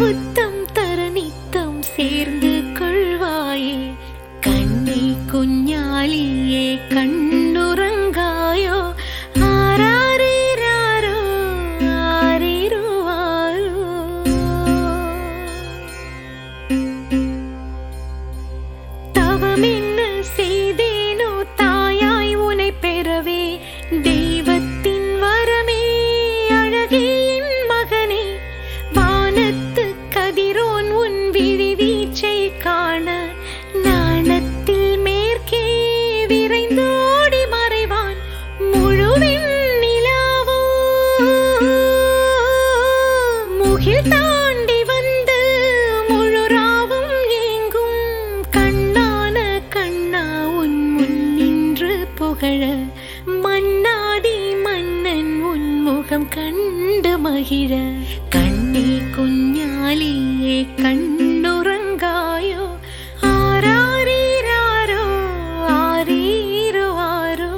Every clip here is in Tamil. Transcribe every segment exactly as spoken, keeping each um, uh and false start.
முத்தம் தர நித்தம் சேர்ந்து கொள்வாயே கண்ணே குஞ்ஞாலியே கண்ணுறங்காயோ ஆராரிராரோ ஆரிருவாரோ. தவமென்ன செய்தேனோ தாயாய் உனை பெறவே தெய்வத்தின் வரமே அழகே என் மகனே. வானத்து கதிரோன் உன் விழி வீச்சை காண நாணத்தில் மேற்கே விரைந்தோடி மறைவான் முழுவின் நிலாவோ முகில் தாண்டி வந்து முழுராவும் ஏங்கும் கண்ணான கண்ணா உன் முன் நின்று புகழ மன்னாதி மன்னன் உன் முகம் கண்டு மகிழ. கண்ணே குஞ்ஞாலியே கண்ணுறங்காயோ ஆராரிராரோ ஆரிருவாரோ.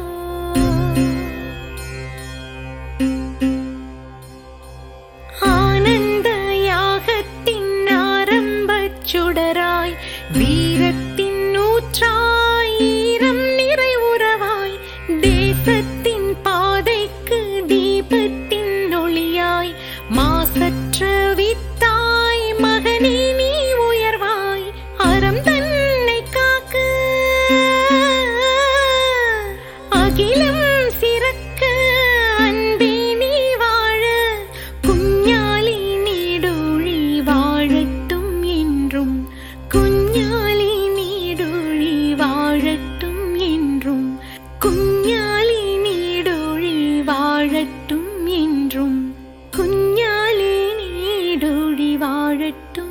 ஆனந்த யாகத்தின் ஆரம்பச் சுடராய் வீரத்தின் ஊற்றாய் ஈரம் நிறை உறவாய் தேசத்தின் பாதைக்கு தீபத்தின் ஒளியாய் மாசற்ற வித்தாய் மகனே நீ உயர்வாய் அறம் தன்னை காக்க அகிலம் சிறக்க அன்பே நீ வாழ குஞ்ஞாலி நீடூழி வாழட்டும் என்றும் குஞ்ஞாலி நீடூழி வாழட்டும் என்றும் குஞ்ஞாலி நீடூழி வாழட்டும் என்றும் குஞ்ஞாலி நீடூழி வாழட்டும்.